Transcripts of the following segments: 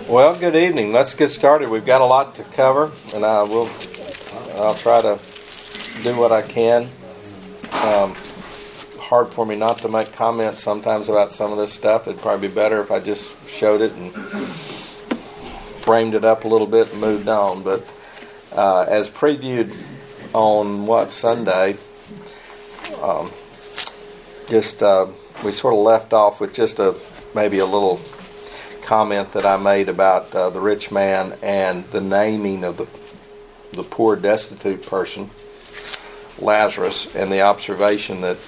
Well, good evening. Let's get started. We've got a lot to cover, and I'll try to do what I can. Hard for me not to make comments sometimes about some of this stuff. It'd probably be better if I just showed it and framed it up a little bit and moved on. But as previewed on Sunday, we sort of left off with just maybe a little comment that I made about the rich man and the naming of the poor, destitute person, Lazarus, and the observation that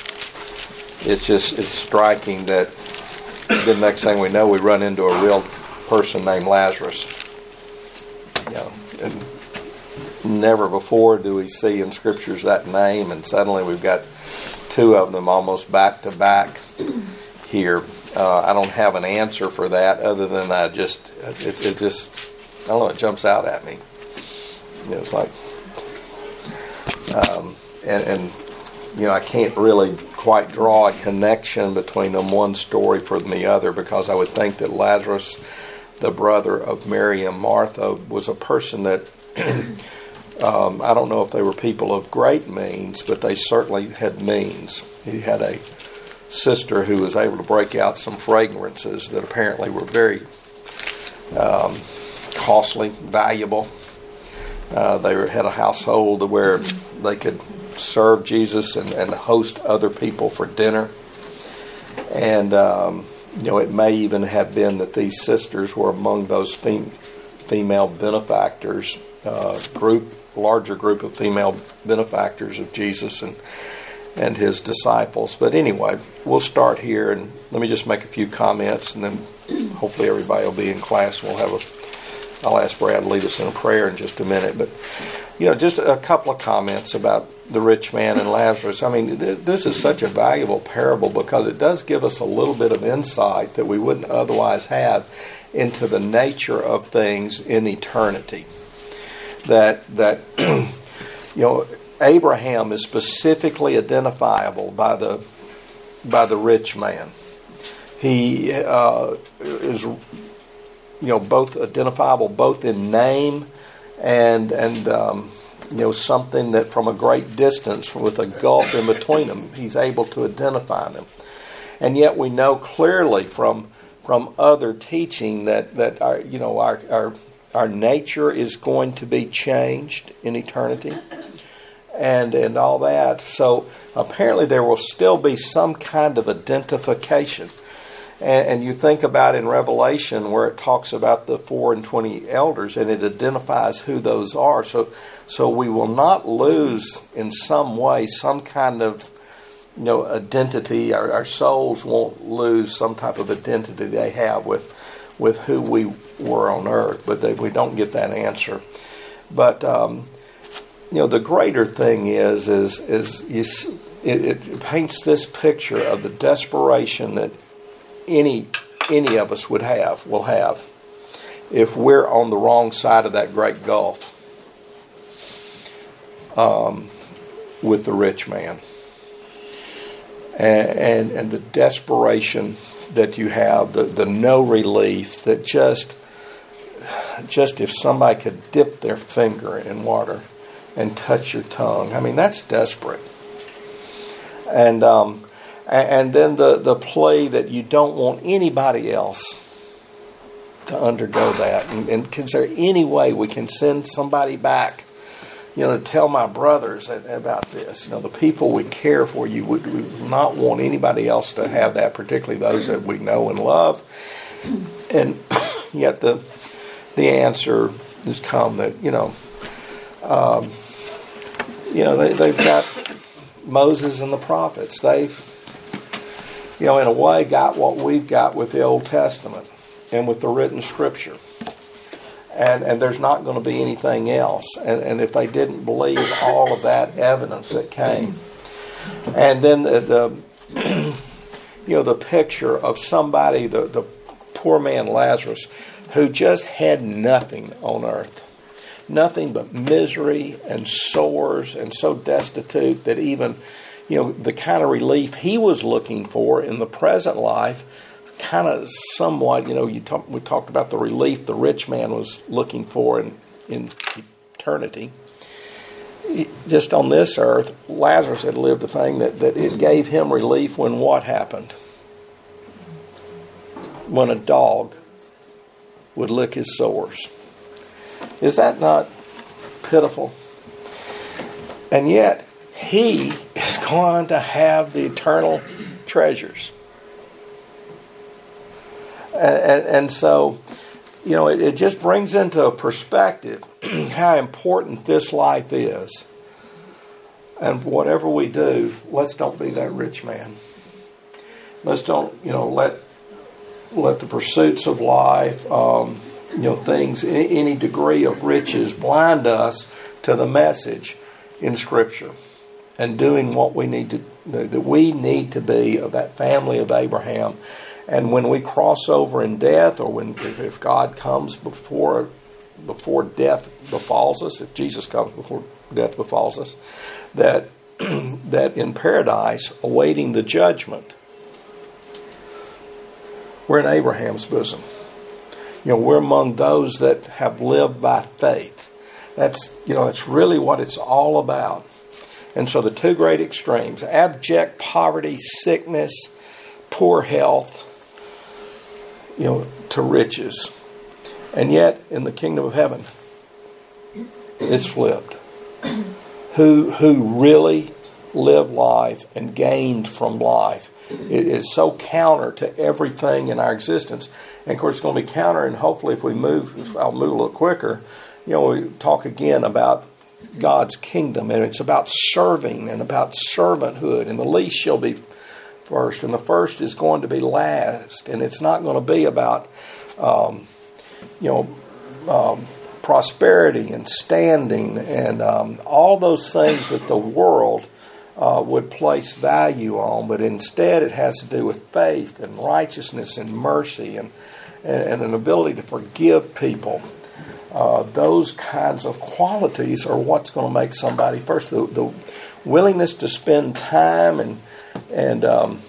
it's striking that the next thing we know, we run into a real person named Lazarus. And never before do we see in scriptures that name, and suddenly we've got two of them almost back to back here. I don't have an answer for that other than it just I don't know, it jumps out at me. It's like I can't really quite draw a connection between them, one story from the other, because I would think that Lazarus, the brother of Mary and Martha, was a person that I don't know if they were people of great means, but they certainly had means. He had a sister who was able to break out some fragrances that apparently were very costly, valuable. They had a household where they could serve Jesus and host other people for dinner. And it may even have been that these sisters were among those female benefactors, larger group of female benefactors of Jesus and his disciples. But anyway, we'll start here, and let me just make a few comments, and then hopefully everybody will be in class. I'll ask Brad to lead us in a prayer in just a minute. But just a couple of comments about the rich man and Lazarus. I mean, this is such a valuable parable because it does give us a little bit of insight that we wouldn't otherwise have into the nature of things in eternity. That Abraham is specifically identifiable by the rich man. He is both identifiable both in name and something that from a great distance, with a gulf in between them, he's able to identify them. And yet we know clearly from other teaching that our nature is going to be changed in eternity. And all that. So apparently there will still be some kind of identification. And you think about in Revelation where it talks about the 24 elders and it identifies who those are. So we will not lose in some way some kind of identity. Our souls won't lose some type of identity they have with who we were on earth. But we don't get that answer. But the greater thing is it paints this picture of the desperation that any of us will have if we're on the wrong side of that great gulf with the rich man, and the desperation that you have, the no relief, that just if somebody could dip their finger in water and touch your tongue. I mean, that's desperate. And then the plea that you don't want anybody else to undergo that. And is there any way we can send somebody back, to tell my brothers about this? The people we care for, we would not want anybody else to have that, particularly those that we know and love. And yet the answer has come that, they've got Moses and the prophets. They've, in a way, got what we've got with the Old Testament and with the written Scripture. And there's not going to be anything else. And if they didn't believe all of that evidence that came. And then the picture of somebody, the poor man Lazarus, who just had nothing on earth. Nothing but misery and sores, and so destitute that even, the kind of relief he was looking for in the present life kind of somewhat, we talked about the relief the rich man was looking for in eternity. Just on this earth, Lazarus had lived a thing that it gave him relief when what happened? When a dog would lick his sores. Is that not pitiful? And yet, he is going to have the eternal treasures. And so, it just brings into perspective how important this life is. And whatever we do, let's don't be that rich man. Let's don't, let the pursuits of life, things, any degree of riches blind us to the message in Scripture and doing what we need to do, that we need to be of that family of Abraham. And when we cross over in death, or if God comes before death befalls us, if Jesus comes before death befalls us, that in paradise, awaiting the judgment, we're in Abraham's bosom. We're among those that have lived by faith. That's really what it's all about. And so the two great extremes, abject poverty, sickness, poor health, to riches. And yet, in the kingdom of heaven, it's flipped. Who really lived life and gained from life. It is so counter to everything in our existence. And of course, it's going to be counter, and hopefully if I'll move a little quicker, we talk again about God's kingdom, and it's about serving and about servanthood, and the least shall be first, and the first is going to be last, and it's not going to be about prosperity and standing and all those things that the world would place value on, but instead it has to do with faith and righteousness and mercy and an ability to forgive people. Those kinds of qualities are what's going to make somebody first. The willingness to spend time and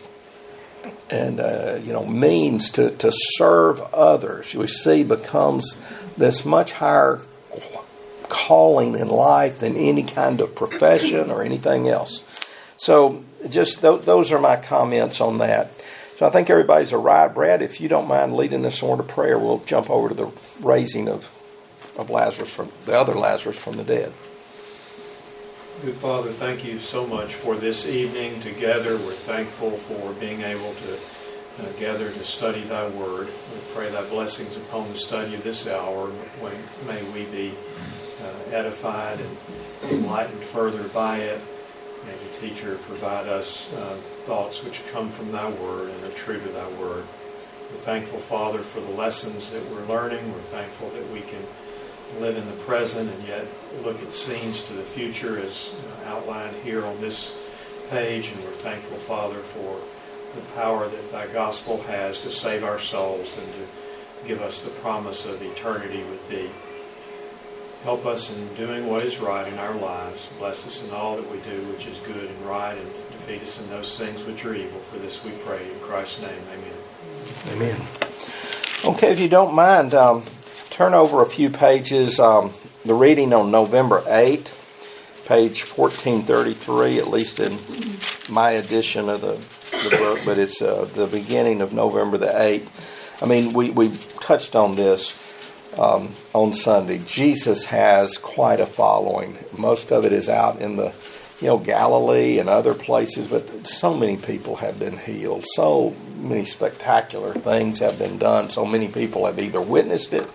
means to serve others, we see becomes this much higher calling in life than any kind of profession or anything else. So just those are my comments on that. So I think everybody's arrived. Brad, if you don't mind leading us on to prayer, we'll jump over to the raising of Lazarus, from the other Lazarus from the dead. Good Father, thank you so much for this evening together. We're thankful for being able to gather to study Thy Word. We pray Thy blessings upon the study of this hour. May we be edified and enlightened further by it. May the teacher provide us thoughts which come from Thy Word and are true to Thy Word. We're thankful, Father, for the lessons that we're learning. We're thankful that we can live in the present and yet look at scenes to the future as outlined here on this page. And we're thankful, Father, for the power that Thy gospel has to save our souls and to give us the promise of eternity with Thee. Help us in doing what is right in our lives. Bless us in all that we do, which is good and right, and defeat us in those things which are evil. For this we pray in Christ's name. Amen. Amen. Okay, if you don't mind, turn over a few pages. The reading on November 8, page 1433, at least in my edition of the book, but it's the beginning of November the 8th. I mean, we touched on this on Sunday. Jesus has quite a following. Most of it is out in the Galilee and other places, but so many people have been healed. So many spectacular things have been done. So many people have either witnessed it,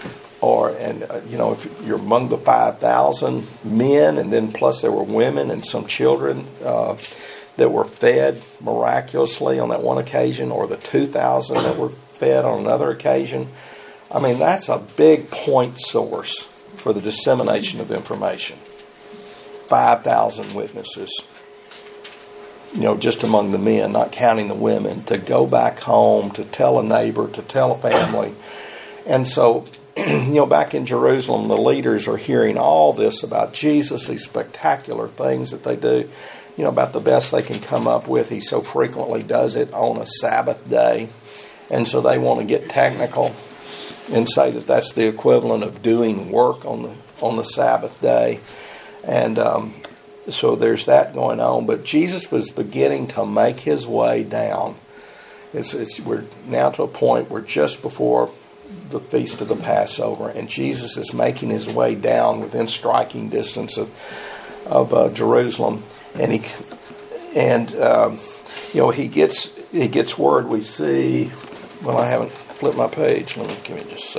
if you're among the 5,000 men, and then plus there were women and some children that were fed miraculously on that one occasion, or the 2,000 that were fed on another occasion. I mean, that's a big point source for the dissemination of information. 5,000 witnesses, just among the men, not counting the women, to go back home, to tell a neighbor, to tell a family. And so, back in Jerusalem, the leaders are hearing all this about Jesus, these spectacular things that they do, about the best they can come up with. He so frequently does it on a Sabbath day. And so they want to get technical and say that that's the equivalent of doing work on the Sabbath day. And so there's that going on. But Jesus was beginning to make his way down. We're now to a point where just before the feast of the Passover, and Jesus is making his way down within striking distance of Jerusalem, and he gets word. We see. Well, I haven't flipped my page. Give me just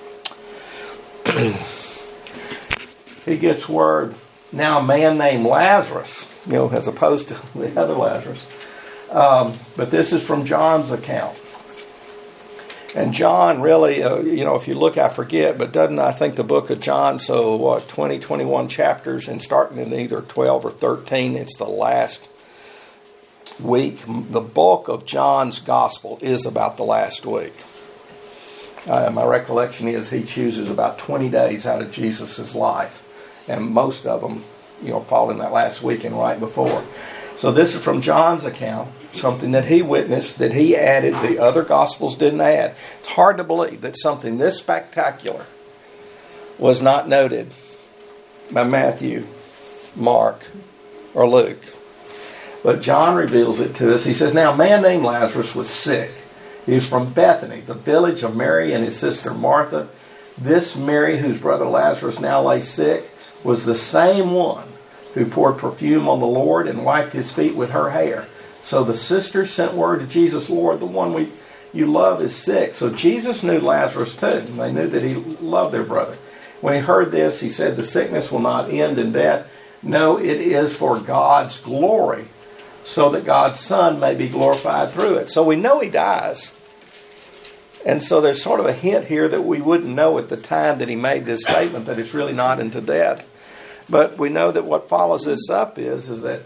a second. He gets word. Now a man named Lazarus, as opposed to the other Lazarus. But this is from John's account. And John really, if you look, I forget, but I think the book of John, 20, 21 chapters, and starting in either 12 or 13, it's the last week. The bulk of John's gospel is about the last week. My recollection is he chooses about 20 days out of Jesus' life. And most of them, fall in that last week and right before. So this is from John's account, something that he witnessed, that he added, the other Gospels didn't add. It's hard to believe that something this spectacular was not noted by Matthew, Mark, or Luke. But John reveals it to us. He says, now a man named Lazarus was sick. He was from Bethany, the village of Mary and his sister Martha. This Mary, whose brother Lazarus now lay sick, was the same one who poured perfume on the Lord and wiped his feet with her hair. So the sisters sent word to Jesus, Lord, the one you love is sick. So Jesus knew Lazarus too. They knew that he loved their brother. When he heard this, he said, the sickness will not end in death. No, it is for God's glory, so that God's Son may be glorified through it. So we know he dies. And so there's sort of a hint here that we wouldn't know at the time that he made this statement that it's really not unto death. But we know that what follows this up is that,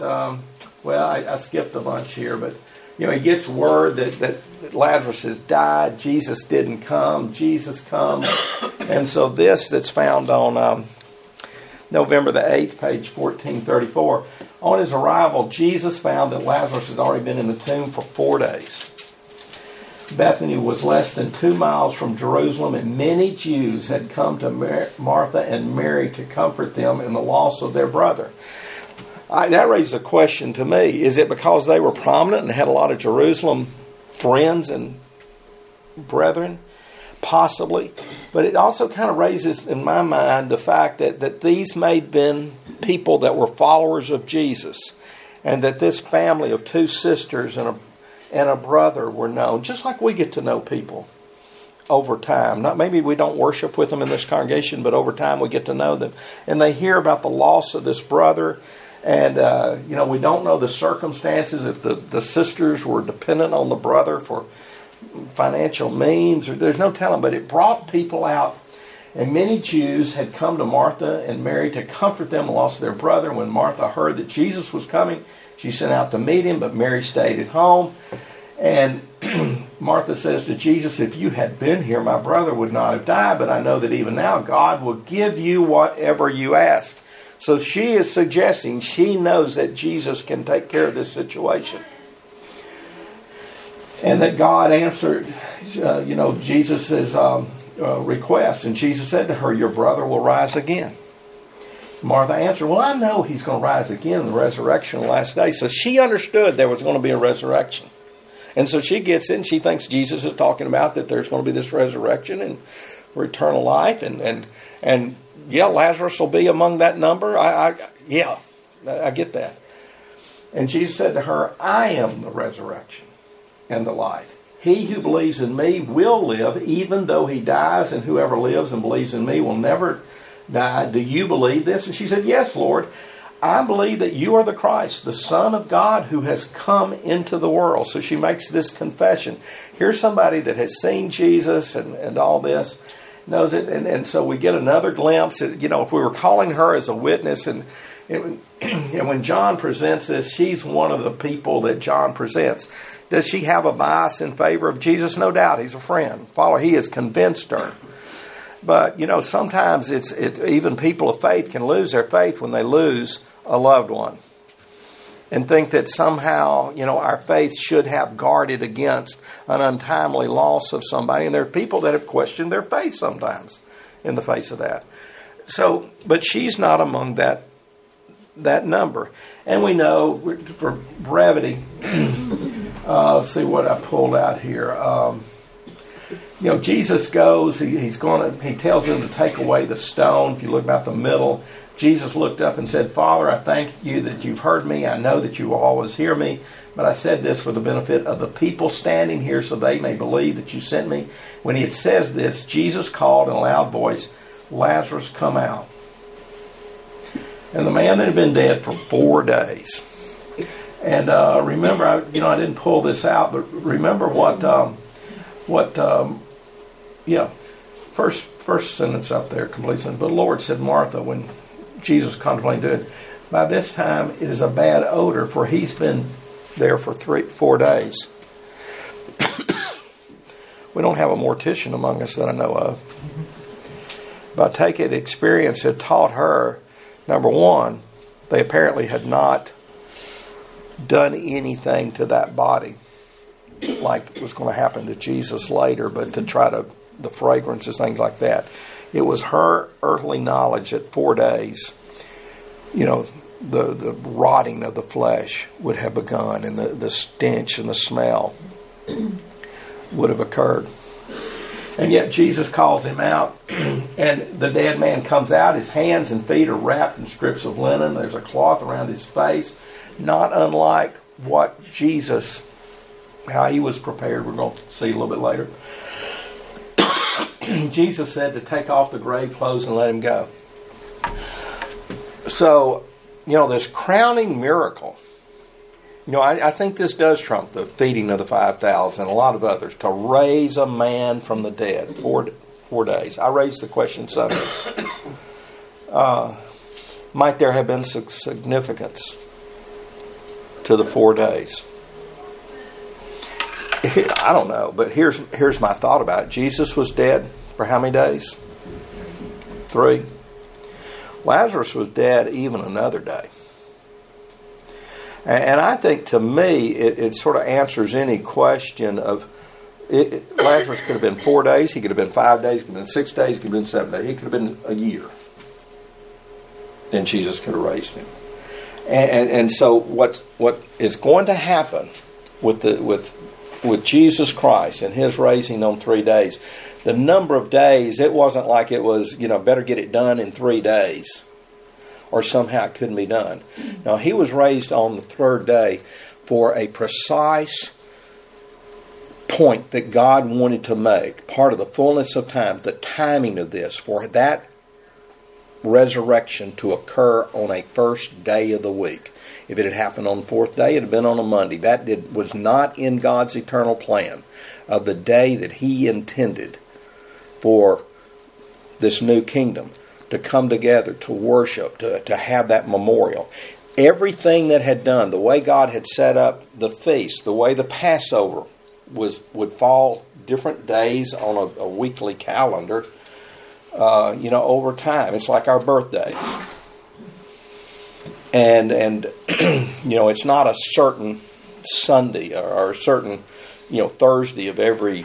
I skipped a bunch here, but, he gets word that Lazarus has died. Jesus didn't come. Jesus comes. And so that's found on November the 8th, page 1434. On his arrival, Jesus found that Lazarus had already been in the tomb for 4 days. Bethany was less than 2 miles from Jerusalem, and many Jews had come to Martha and Mary to comfort them in the loss of their brother. That raises a question to me. Is it because they were prominent and had a lot of Jerusalem friends and brethren? Possibly. But it also kind of raises in my mind the fact that these may have been people that were followers of Jesus, and that this family of 2 sisters and a brother were known, just like we get to know people over time. Not maybe we don't worship with them in this congregation, but over time we get to know them. And they hear about the loss of this brother, and we don't know the circumstances, if the sisters were dependent on the brother for financial means, or there's no telling, but it brought people out. And many Jews had come to Martha and Mary to comfort them in the loss of their brother. And when Martha heard that Jesus was coming, she sent out to meet him, but Mary stayed at home. And Martha says to Jesus, if you had been here, my brother would not have died, but I know that even now God will give you whatever you ask. So she is suggesting she knows that Jesus can take care of this situation. And that God answered, Jesus' request. And Jesus said to her, your brother will rise again. Martha answered, well, I know he's going to rise again in the resurrection of the last day. So she understood there was going to be a resurrection. And so she gets in, she thinks Jesus is talking about that there's going to be this resurrection and for eternal life. And Lazarus will be among that number. I get that. And Jesus said to her, I am the resurrection and the life. He who believes in me will live even though he dies, and whoever lives and believes in me will never die. Do you believe this? And she said, yes, Lord. I believe that you are the Christ, the Son of God who has come into the world. So she makes this confession. Here's somebody that has seen Jesus and all this, knows it. And so we get another glimpse. If we were calling her as a witness, and when John presents this, she's one of the people that John presents. Does she have a bias in favor of Jesus? No doubt. He's a friend, follower. He has convinced her. But, sometimes even people of faith can lose their faith when they lose a loved one. and think that somehow, our faith should have guarded against an untimely loss of somebody. And there are people that have questioned their faith sometimes in the face of that. So, but she's not among that number. And we know, for brevity, let's see what I pulled out here. Jesus goes, he tells them to take away the stone. If you look about the middle, Jesus looked up and said, Father, I thank you that you've heard me. I know that you will always hear me. But I said this for the benefit of the people standing here so they may believe that you sent me. When he had said this, Jesus called in a loud voice, Lazarus, come out. And the man that had been dead for 4 days. And remember, I didn't pull this out, but remember first sentence up there, complete sentence. But the Lord said, Martha, when Jesus contemplated it, by this time it is a bad odor, for he's been there for 4 days. We don't have a mortician among us that I know of. But I take it experience had taught her, number one, they apparently had not done anything to that body like was going to happen to Jesus later, but to try to, the fragrances, things like that. It was her earthly knowledge that 4 days, the rotting of the flesh would have begun, and the stench and the smell would have occurred. And yet Jesus calls him out, and the dead man comes out. His hands and feet are wrapped in strips of linen. There's a cloth around his face, not unlike what Jesus, how he was prepared. We're going to see a little bit later. Jesus said to take off the grave clothes and let him go. So, this crowning miracle, I think this does trump the feeding of the 5,000 and a lot of others, to raise a man from the dead. 4 days. I raised the question Sunday. Might there have been some significance to the 4 days? I don't know, but here's my thought about it. Jesus was dead for how many days? 3. Lazarus was dead even another day. And I think, to me, it sort of answers any question of, Lazarus could have been 4 days, he could have been 5 days, he could have been 6 days, he could have been 7 days, he could have been a year. And Jesus could have raised him. And so what is going to happen with Jesus Christ and his raising on 3 days, the number of days, it wasn't like it was, better get it done in 3 days, or somehow it couldn't be done. Now, he was raised on the 3rd day for a precise point that God wanted to make, part of the fullness of time, the timing of this, for that resurrection to occur on a first day of the week. If it had happened on the 4th day, it had been on a Monday. That was not in God's eternal plan of the day that he intended for this new kingdom to come together, to worship, to have that memorial. Everything that had done, the way God had set up the feast, the way the Passover would fall different days on a weekly calendar, over time. It's like our birthdays. And it's not a certain Sunday or a certain, Thursday of every,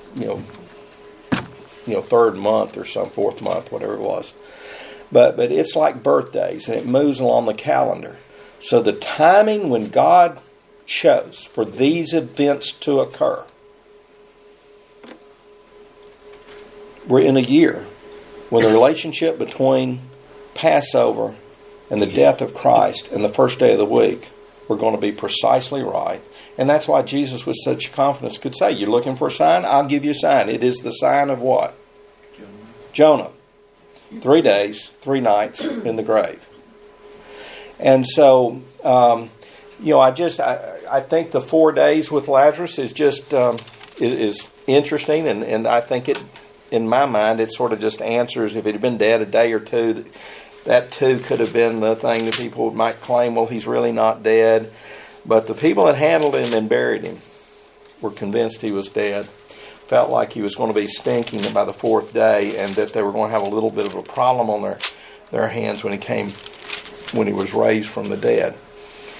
3rd month or some 4th month, whatever it was. But it's like birthdays, and it moves along the calendar. So the timing when God chose for these events to occur, we're in a year when the relationship between Passover and the death of Christ and the first day of the week were going to be precisely right. And that's why Jesus with such confidence could say, you're looking for a sign? I'll give you a sign. It is the sign of what? Jonah. 3 days, 3 nights in the grave. And so, I think the 4 days with Lazarus is just is interesting, and I think it, in my mind, it sort of just answers, if it had been dead a day or two, that too could have been the thing that people might claim, well, he's really not dead. But the people that handled him and buried him were convinced he was dead, felt like he was going to be stinking by the 4th day, and that they were going to have a little bit of a problem on their hands when he was raised from the dead.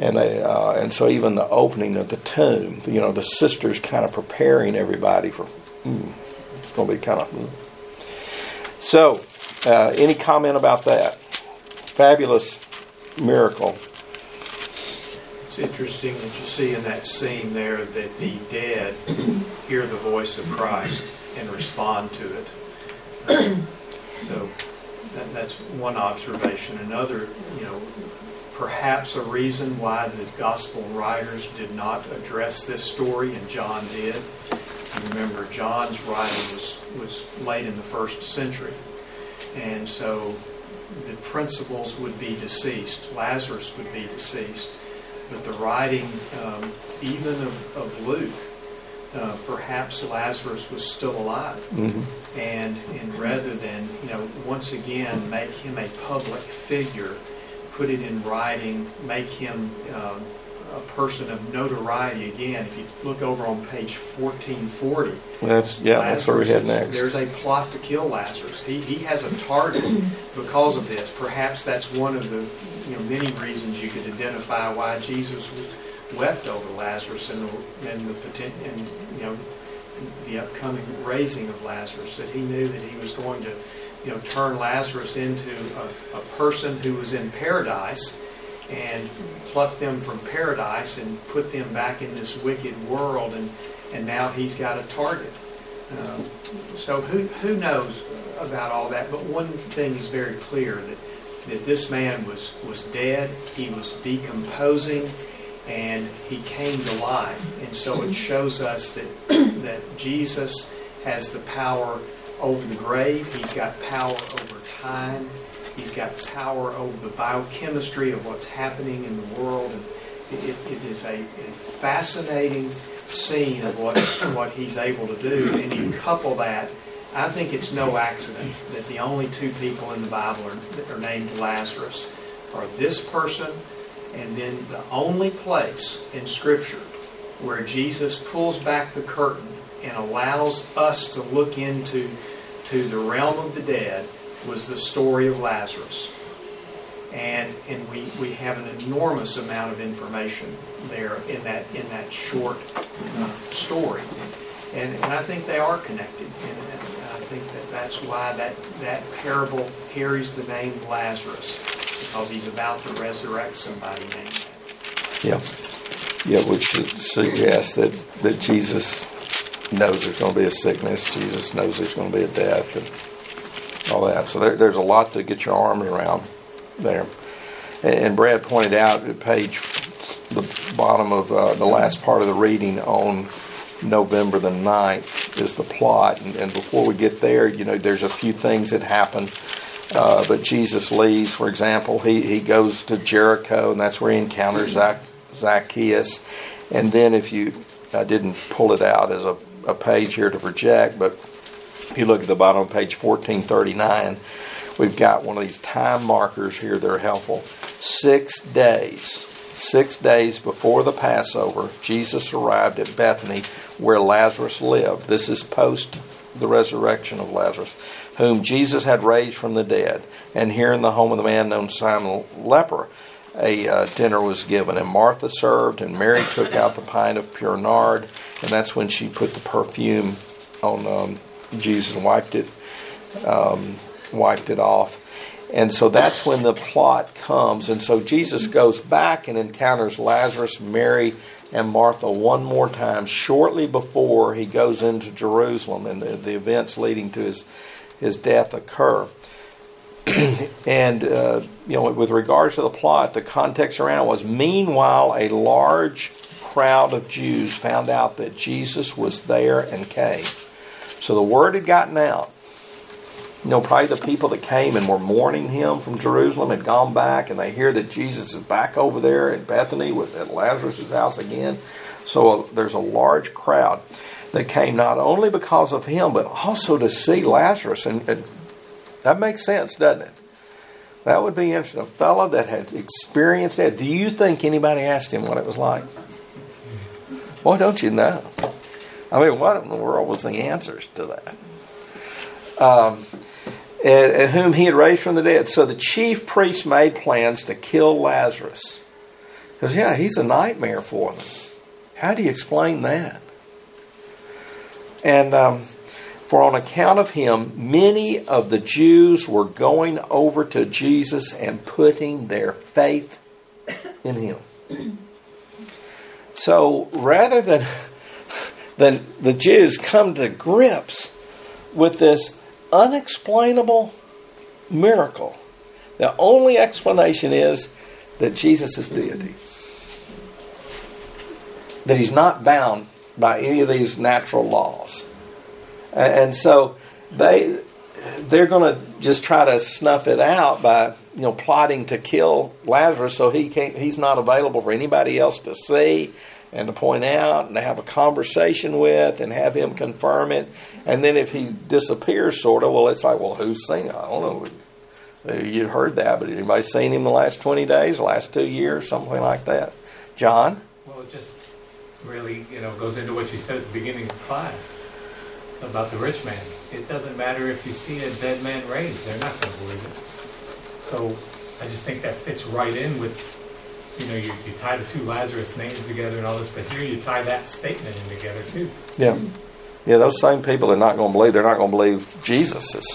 And so even the opening of the tomb, the sisters kind of preparing everybody for, it's going to be kind of. So, any comment about that? Fabulous miracle. It's interesting that you see in that scene there that the dead hear the voice of Christ and respond to it. So that's one observation. Another, perhaps a reason why the gospel writers did not address this story and John did. You remember, John's writing was late in the 1st century. And so the principals would be deceased. Lazarus would be deceased. But the writing, even of Luke, perhaps Lazarus was still alive. Mm-hmm. And rather than, once again, make him a public figure, put it in writing, make him a person of notoriety again. If you look over on page 1440, that's where we head next. There's a plot to kill Lazarus. He has a target because of this. Perhaps that's one of the many reasons you could identify why Jesus wept over Lazarus and the upcoming raising of Lazarus. That he knew that he was going to turn Lazarus into a person who was in paradise, and pluck them from paradise and put them back in this wicked world, and now he's got a target. So who knows about all that? But one thing is very clear, that this man was dead, he was decomposing, and he came to life. And so it shows us that Jesus has the power over the grave. He's got power over time. He's got power over the biochemistry of what's happening in the world. And it is a fascinating scene of what he's able to do. And you couple that, I think it's no accident that the only two people in the Bible that are named Lazarus are this person, and then the only place in Scripture where Jesus pulls back the curtain and allows us to look into the realm of the dead was the story of Lazarus. And we have an enormous amount of information there in that short story. And I think they are connected. And I think that's why that parable carries the name Lazarus, because he's about to resurrect somebody named that. Yeah, which suggests that Jesus knows there's going to be a sickness. Jesus knows there's going to be a death and all that. So there's a lot to get your arms around there. And Brad pointed out at the bottom of the last part of the reading on November the 9th is the plot. And before we get there, there's a few things that happen. But Jesus leaves, for example. He goes to Jericho, and that's where he encounters Zacchaeus. And then I didn't pull it out as a page here to project, but if you look at the bottom of page 1439, we've got one of these time markers here that are helpful. 6 days before the Passover, Jesus arrived at Bethany where Lazarus lived. This is post the resurrection of Lazarus, whom Jesus had raised from the dead. And here in the home of the man known Simon leper, a dinner was given, and Martha served, and Mary took out the pint of pure nard, and that's when she put the perfume on Jesus and wiped it off. And so that's when the plot comes. And so Jesus goes back and encounters Lazarus, Mary, and Martha one more time shortly before he goes into Jerusalem, and the events leading to his death occur. And with regards to the plot, the context around was, meanwhile, a large crowd of Jews found out that Jesus was there and came. So the word had gotten out. Probably the people that came and were mourning him from Jerusalem had gone back, and they hear that Jesus is back over there in Bethany at Lazarus' house again. So there's a large crowd that came not only because of him, but also to see Lazarus. And that makes sense, doesn't it? That would be interesting. A fellow that had experienced that. Do you think anybody asked him what it was like? Boy, don't you know? I mean, what in the world was the answers to that? And whom he had raised from the dead. So the chief priests made plans to kill Lazarus. Because, yeah, he's a nightmare for them. How do you explain that? And for on account of him, many of the Jews were going over to Jesus and putting their faith in him. So rather than the Jews come to grips with this unexplainable miracle, the only explanation is that Jesus is deity. That he's not bound by any of these natural laws. And so they're going to just try to snuff it out by plotting to kill Lazarus so he's not available for anybody else to see and to point out and to have a conversation with and have him confirm it. And then if he disappears sort of, well, it's like, well, who's seen it? I don't know. You heard that, but anybody seen him the last 20 days, the last 2 years, something like that? John? Well, it just really, goes into what you said at the beginning of class about the rich man. It doesn't matter if you see a dead man raised. They're not going to believe it. So I just think that fits right in with, you tie the two Lazarus names together and all this, but here you tie that statement in together too. Yeah. Yeah, those same people are not going to believe. They're not going to believe Jesus'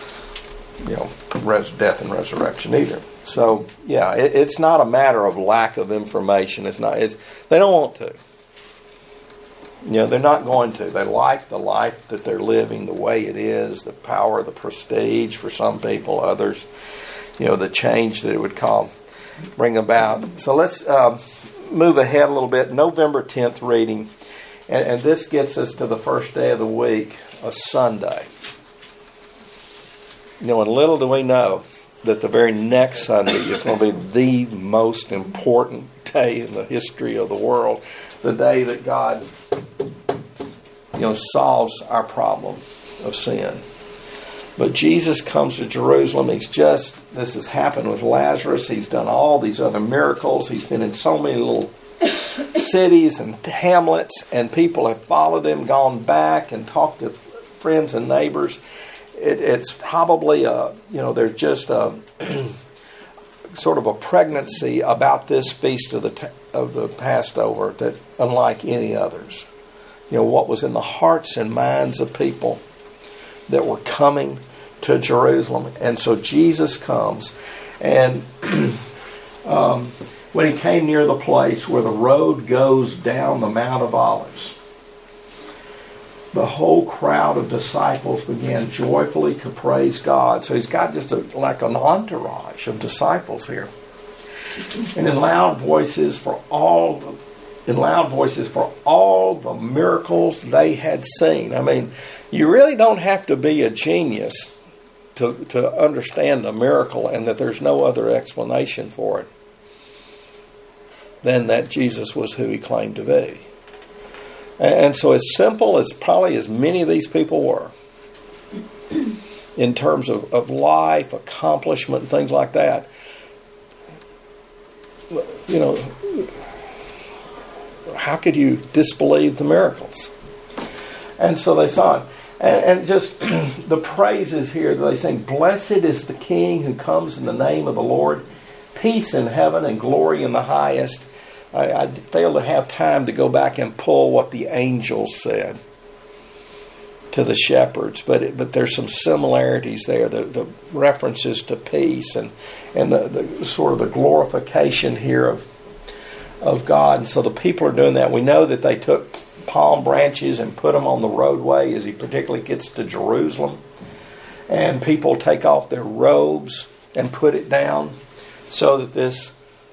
death and resurrection either. So, yeah, it's not a matter of lack of information. It's not. They don't want to. They're not going to. They like the life that they're living, the way it is, the power, the prestige for some people, others, the change that it would bring about. So let's move ahead a little bit. November 10th reading, and this gets us to the first day of the week, a Sunday. And little do we know that the very next Sunday is going to be the most important day in the history of the world, the day that God solves our problem of sin. But Jesus comes to Jerusalem. This has happened with Lazarus. He's done all these other miracles. He's been in so many little cities and hamlets, and people have followed him, gone back and talked to friends and neighbors. It's probably there's just a sort of a pregnancy about this feast of the Passover that unlike any others. What was in the hearts and minds of people that were coming to Jerusalem. And so Jesus comes, and when he came near the place where the road goes down the Mount of Olives, the whole crowd of disciples began joyfully to praise God. So he's got just like an entourage of disciples here. And in loud voices for all the miracles they had seen. I mean, you really don't have to be a genius to understand a miracle and that there's no other explanation for it than that Jesus was who he claimed to be. And so as simple as probably as many of these people were in terms of life, accomplishment, and things like that, how could you disbelieve the miracles? And so they saw it. And just the praises here that they sing, blessed is the King who comes in the name of the Lord, peace in heaven and glory in the highest. I fail to have time to go back and pull what the angels said to the shepherds, but there's some similarities there. The references to peace and the sort of the glorification here of God. And so the people are doing that. We know that they took palm branches and put them on the roadway as he particularly gets to Jerusalem. And people take off their robes and put it down so that this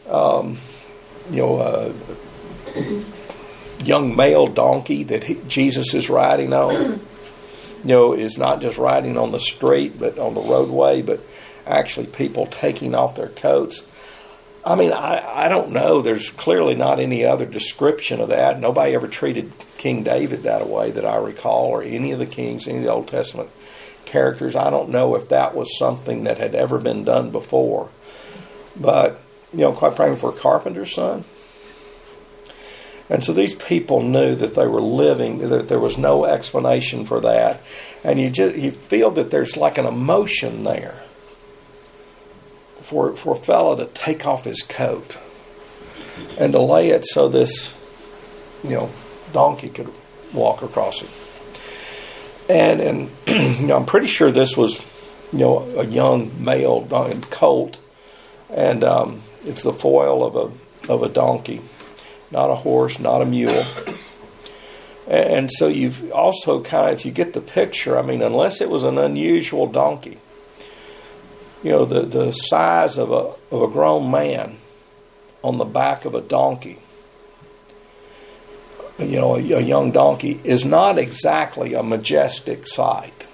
young male donkey that Jesus is riding on, is not just riding on the street, but on the roadway, but actually people taking off their coats. I mean, I don't know. There's clearly not any other description of that. Nobody ever treated King David that way that I recall, or any of the kings, any of the Old Testament characters. I don't know if that was something that had ever been done before. But, quite frankly, for a carpenter's son. And so these people knew that they were living, that there was no explanation for that. And you feel that there's like an emotion there for a fellow to take off his coat and to lay it so this, donkey could walk across it. And I'm pretty sure this was, a young male colt, and it's the foal of a donkey, not a horse, not a mule. And so you've also if you get the picture, unless it was an unusual donkey, the size of a grown man on the back of a donkey, a young donkey, is not exactly a majestic sight.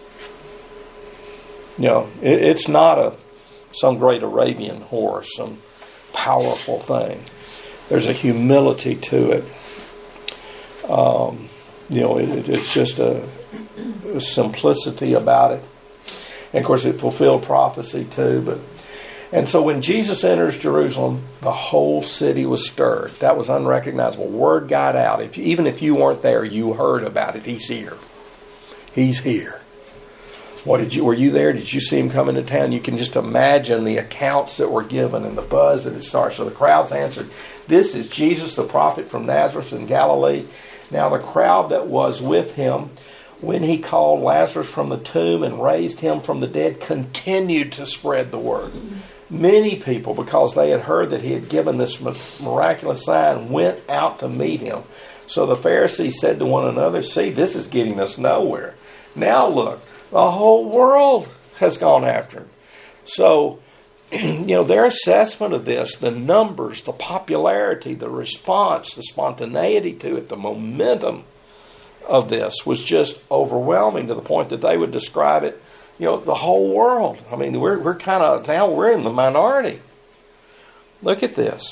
It's not some great Arabian horse, some powerful thing. There's a humility to it. It's just a simplicity about it. And of course, it fulfilled prophecy too. And so when Jesus enters Jerusalem, the whole city was stirred. That was unrecognizable. Word got out. Even if you weren't there, you heard about it. He's here. He's here. Were you there? Did you see him come into town? You can just imagine the accounts that were given and the buzz that it started. So the crowds answered, "This is Jesus, the prophet from Nazareth in Galilee." Now the crowd that was with him, when he called Lazarus from the tomb and raised him from the dead, continued to spread the word. Many people, because they had heard that he had given this miraculous sign, went out to meet him. So the Pharisees said to one another, "See, this is getting us nowhere. Now look, the whole world has gone after him." So, their assessment of this, the numbers, the popularity, the response, the spontaneity to it, the momentum of this was just overwhelming, to the point that they would describe it, the whole world. We're kind of, now we're in the minority. Look at this.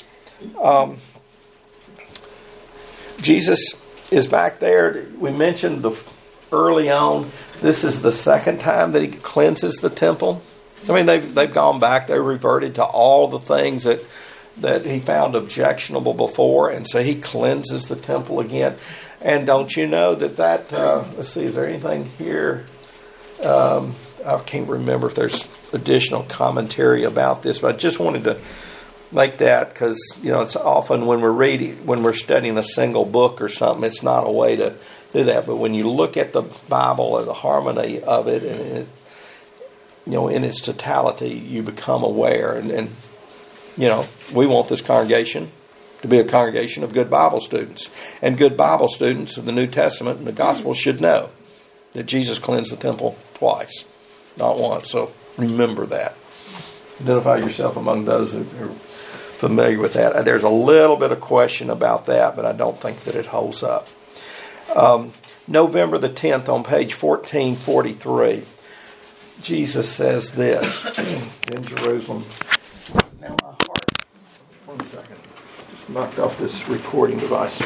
Jesus is back there. We mentioned early on, this is the second time that he cleanses the temple. They've gone back. They reverted to all the things that he found objectionable before, and so he cleanses the temple again. And don't you know that let's see, is there anything here? I can't remember if there's additional commentary about this, but I just wanted to make that, because it's often when we're studying a single book or something, it's not a way to do that. But when you look at the Bible and the harmony of it, and it, in its totality, you become aware. And we want this congregation to be a congregation of good Bible students. And good Bible students of the New Testament and the Gospel should know that Jesus cleansed the temple twice, not once. So remember that. Identify yourself among those that are familiar with that. There's a little bit of question about that, but I don't think that it holds up. November the 10th on page 1443. Jesus says this in Jerusalem. Now my heart. One second. Just knocked off this recording device.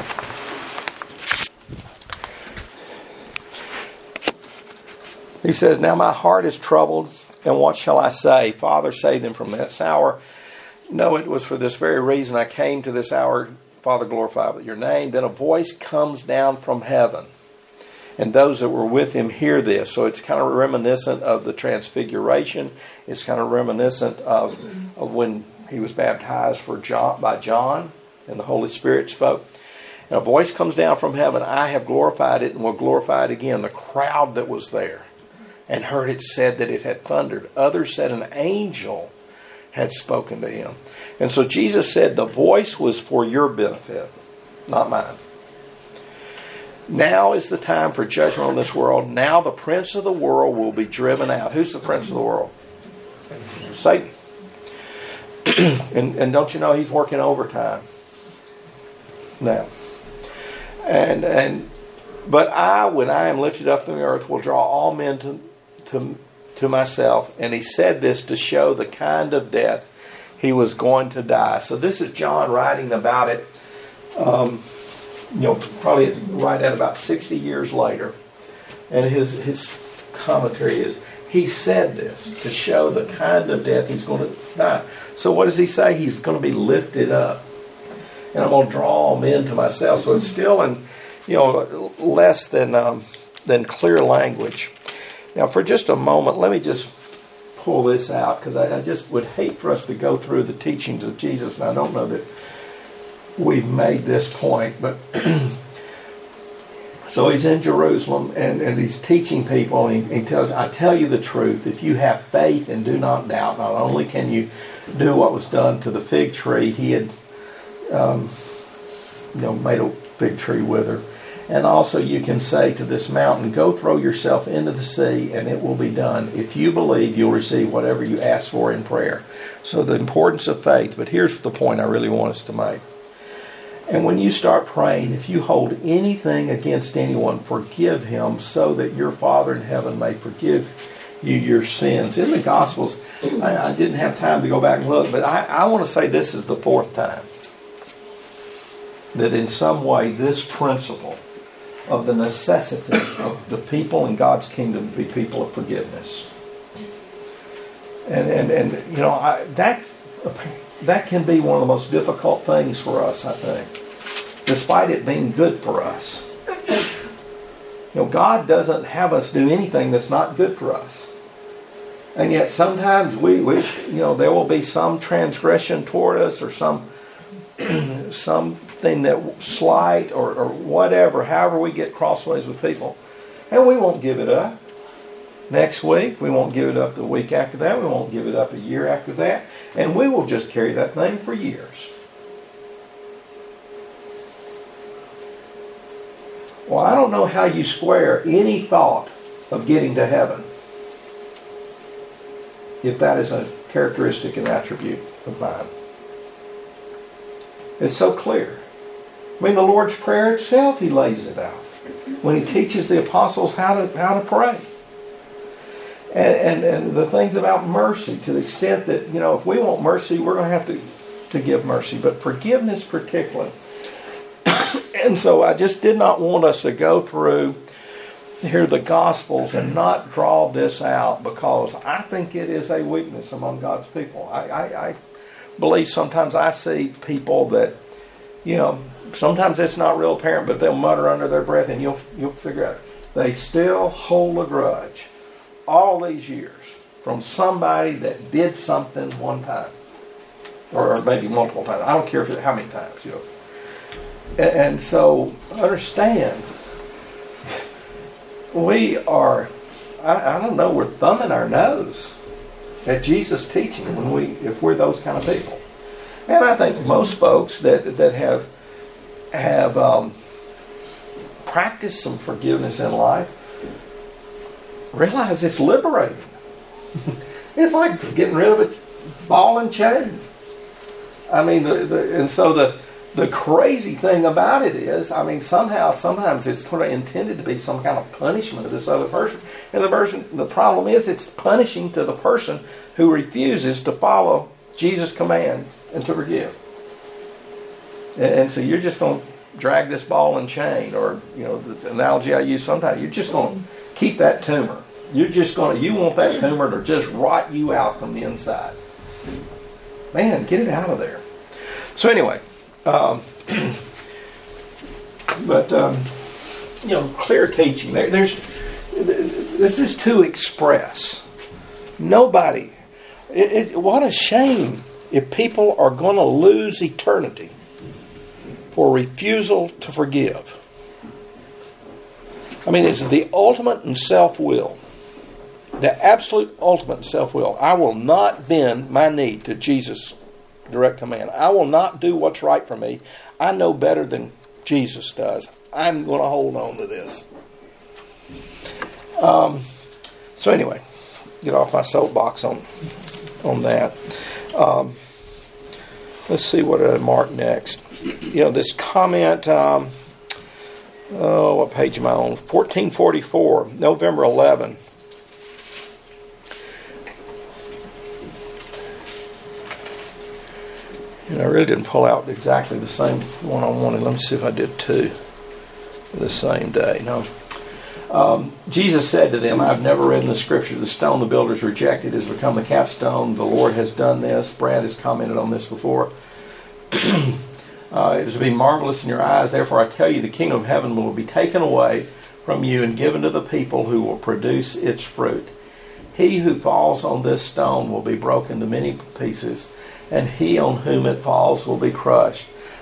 He says, "Now my heart is troubled, and what shall I say? Father, save them from this hour. No, it was for this very reason I came to this hour. Father, glorify your name." Then a voice comes down from heaven. And those that were with him hear this. So it's kind of reminiscent of the Transfiguration. It's kind of reminiscent of when he was baptized by John and the Holy Spirit spoke. And a voice comes down from heaven. "I have glorified it and will glorify it again." The crowd that was there and heard it said that it had thundered. Others said an angel had spoken to him. And so Jesus said the voice was for your benefit, not mine. Now is the time for judgment on this world. Now the prince of the world will be driven out. Who's the prince of the world? Satan. And don't you know he's working overtime now? But I, when I am lifted up from the earth, will draw all men to myself. And he said this to show the kind of death he was going to die. So this is John writing about it. Probably right at about 60 years later. And his commentary is, he said this to show the kind of death he's going to die. So what does he say? He's going to be lifted up. And I'm going to draw all men to myself. So it's still in, less than clear language. Now for just a moment, let me just pull this out, because I just would hate for us to go through the teachings of Jesus. And I don't know that we've made this point, but so he's in Jerusalem and he's teaching people, and he tells, I tell you the truth, if you have faith and do not doubt, not only can you do what was done to the fig tree, he had made a fig tree wither, and also you can say to this mountain, go throw yourself into the sea, and it will be done. If you believe, you'll receive whatever you ask for in prayer. So the importance of faith, but here's the point I really want us to make. And when you start praying, if you hold anything against anyone, forgive him, so that your Father in heaven may forgive you your sins. In the Gospels, I didn't have time to go back and look, but I want to say this is the 4th time that in some way this principle of the necessity of the people in God's kingdom to be people of forgiveness. And that can be one of the most difficult things for us, I think, despite it being good for us. God doesn't have us do anything that's not good for us. And yet sometimes we there will be some transgression toward us, or something that slight or whatever, however we get crossways with people. And we won't give it up. Next week, we won't give it up the week after that, we won't give it up a year after that, and we will just carry that thing for years. Well, I don't know how you square any thought of getting to heaven if that is a characteristic and attribute of mine. It's so clear. I mean, the Lord's Prayer itself, he lays it out when he teaches the apostles how to pray. And the things about mercy, to the extent that, if we want mercy, we're going to have to give mercy. But forgiveness particularly. And so I just did not want us to go through here the Gospels and not draw this out, because I think it is a weakness among God's people. I believe sometimes I see people that, sometimes it's not real apparent, but they'll mutter under their breath, and you'll figure out they still hold a grudge all these years from somebody that did something one time, or maybe multiple times. I don't care how many times, And so understand, we are, I don't know, we're thumbing our nose at Jesus' teaching if we're those kind of people. And I think most folks that have practiced some forgiveness in life realize it's liberating. It's like getting rid of a ball and chain. I mean, and so the crazy thing about it is, sometimes it's kind of intended to be some kind of punishment of this other person. And the problem is, it's punishing to the person who refuses to follow Jesus' command and to forgive. And so you're just going to drag this ball and chain, or, the analogy I use sometimes, you're just going to keep that tumor. You want that tumor to just rot you out from the inside. Man, get it out of there. So anyway, clear teaching. This is to express. Nobody. What a shame if people are going to lose eternity for refusal to forgive. I mean, it's the ultimate in self-will. The absolute ultimate in self-will. I will not bend my knee to Jesus' direct command. I will not do what's right for me. I know better than Jesus does. I'm going to hold on to this. So anyway, get off my soapbox on that. Let's see what I mark next. This comment, what page am I on? 1444, November 11. And I really didn't pull out exactly the same one I wanted. Let me see if I did two the same day. No. Jesus said to them, I've never read in the scripture, the stone the builders rejected has become the capstone. The Lord has done this. Brad has commented on this before. It is to be marvelous in your eyes. Therefore I tell you, the kingdom of heaven will be taken away from you and given to the people who will produce its fruit. He who falls on this stone will be broken to many pieces, and he on whom it falls will be crushed.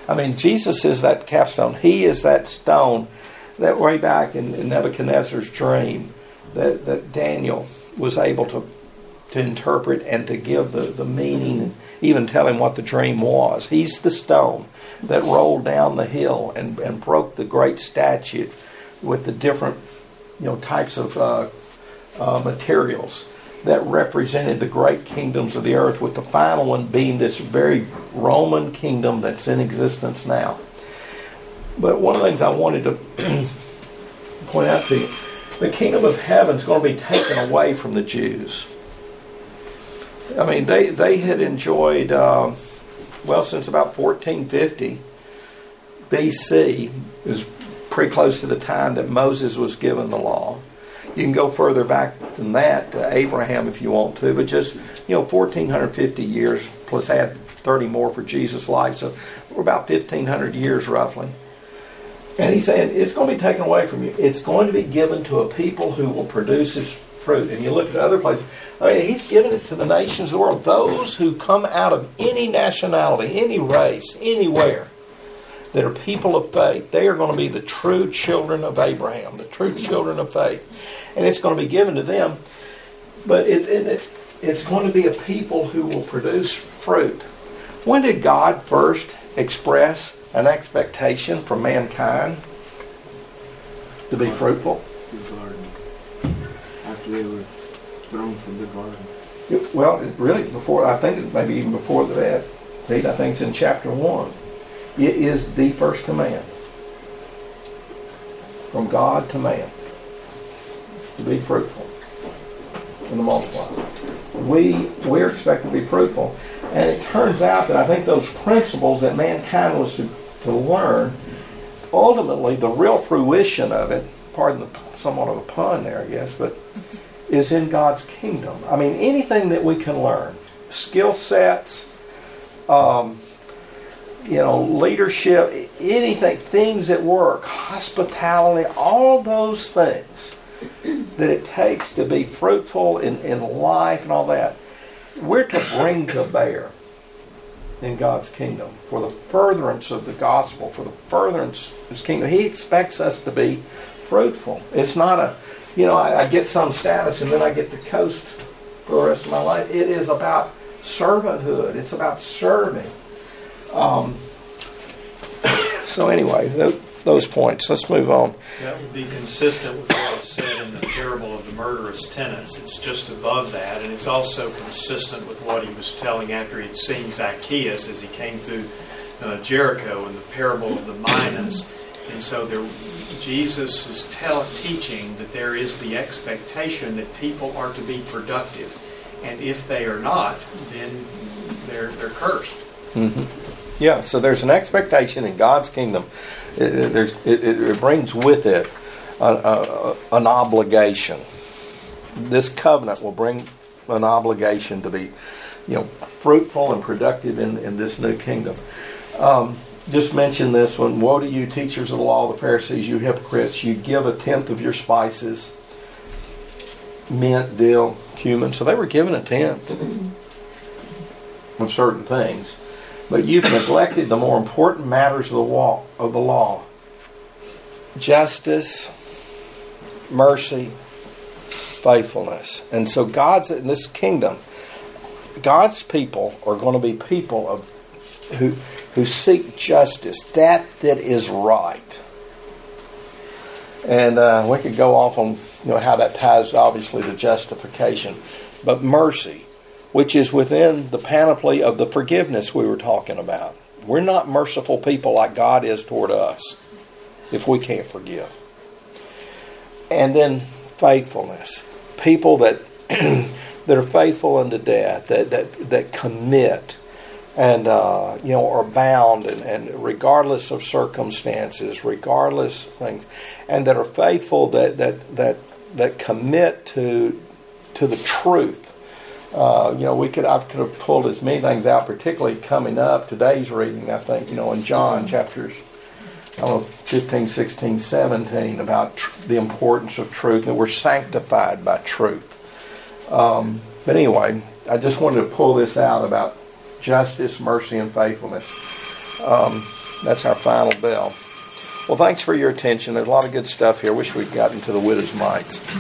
I mean, Jesus is that capstone. He is that stone that way back in Nebuchadnezzar's dream that Daniel was able to interpret and to give the meaning, and even tell him what the dream was. He's the stone that rolled down the hill and broke the great statue with the different types of materials that represented the great kingdoms of the earth, with the final one being this very Roman kingdom that's in existence now. But one of the things I wanted to point out to you, the kingdom of heaven is going to be taken away from the Jews. I mean, they had enjoyed, since about 1450 BC, is pretty close to the time that Moses was given the law. You can go further back than that to Abraham if you want to, but just 1450 years plus add 30 more for Jesus' life, so we're about 1500 years roughly. And he's saying it's going to be taken away from you. It's going to be given to a people who will produce its fruit. And you look at other places. I mean, he's given it to the nations of the world. Those who come out of any nationality, any race, anywhere, that are people of faith, they are going to be the true children of Abraham, the true children of faith. And it's going to be given to them. But it's going to be a people who will produce fruit. When did God first express an expectation from mankind to be fruitful? The garden. After they were thrown from the garden. Well, really, before, I think maybe even before that, Pete, I think it's in chapter 1. It is the first command from God to man to be fruitful and to multiply. We're expected to be fruitful. And it turns out that I think those principles that mankind was to learn, ultimately the real fruition of it, pardon somewhat of a pun there, I guess, but is in God's kingdom. I mean, anything that we can learn, skill sets, leadership, anything, things at work, hospitality, all those things that it takes to be fruitful in life and all that, we're to bring to bear in God's kingdom for the furtherance of the gospel, for the furtherance of His kingdom. He expects us to be fruitful. It's not I get some status and then I get to coast for the rest of my life. It is about servanthood. It's about serving. So anyway, those points. Let's move on. That would be consistent with what is said in the parable of the murderous tenants. It's just above that, and it's also consistent with what he was telling after he'd seen Zacchaeus as he came through Jericho in the parable of the minas. And so Jesus is teaching that there is the expectation that people are to be productive, and if they are not, then they're cursed. Mm-hmm. Yeah, so there's an expectation in God's kingdom. It brings with it an obligation. This covenant will bring an obligation to be, fruitful and productive in this new kingdom. Just mention this one. Woe to you, teachers of the law, the Pharisees, you hypocrites! You give 1/10 of your spices, mint, dill, cumin. So they were given 1/10 of certain things. But you've neglected the more important matters of the law. Justice, mercy, faithfulness. And so in this kingdom, God's people are going to be people who seek justice, that is right. And we could go off on how that ties obviously to justification. But mercy, which is within the panoply of the forgiveness we were talking about. We're not merciful people like God is toward us if we can't forgive. And then faithfulness. People that are faithful unto death, that commit and are bound and regardless of circumstances, regardless of things, and that are faithful, that commit to the truth. I could have pulled as many things out, particularly coming up today's reading, I think, in John chapters 15, 16, 17, about the importance of truth, that we're sanctified by truth. But anyway, I just wanted to pull this out about justice, mercy, and faithfulness. That's our final bell. Well, thanks for your attention. There's a lot of good stuff here. Wish we'd gotten to the widow's mites.